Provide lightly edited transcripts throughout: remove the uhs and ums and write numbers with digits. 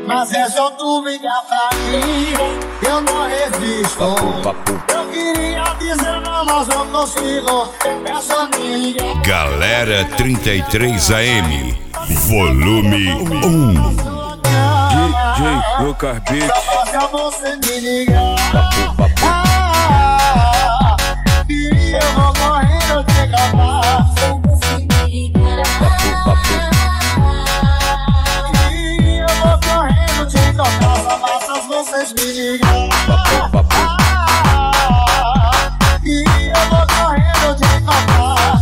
Mas é só tu ligar pra mim, eu não resisto. Eu queria dizer não, mas não consigo. É só me ligar. Galera 33 AM, volume 1. DJ Lucas Beat. Só basta você me ligar. E eu vou morrendo de acabar. Vocês me ligam. E eu vou correndo de tocar.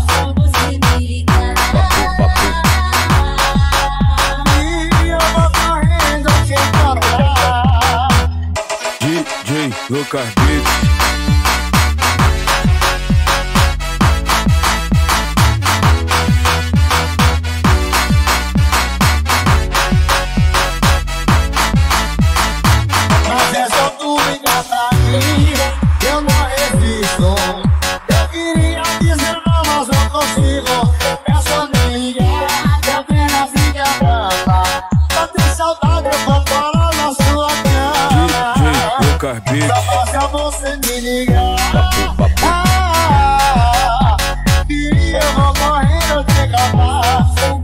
E eu vou correndo de tocar. DJ Lucas Beat. Eu não resisto. Eu queria dizer não, mas não consigo. É só me ligar, que a pena fica brava. Só tem saudade, eu vou parar na sua cama. DJ Lucas Beat. Só basta você me ligar. E eu vou morrendo de acabar.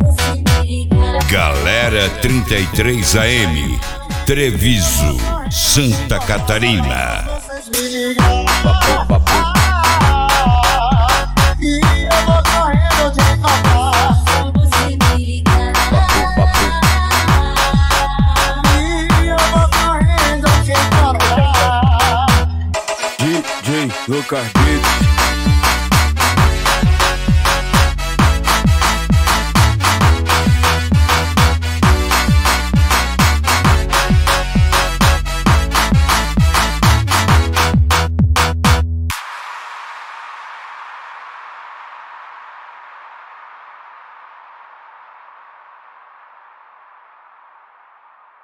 Galera 33 AM, Treviso, Santa Catarina. Me ligam. E eu vou correndo de tocar. E eu vou correndo de tocar. DJ Lucas Beat.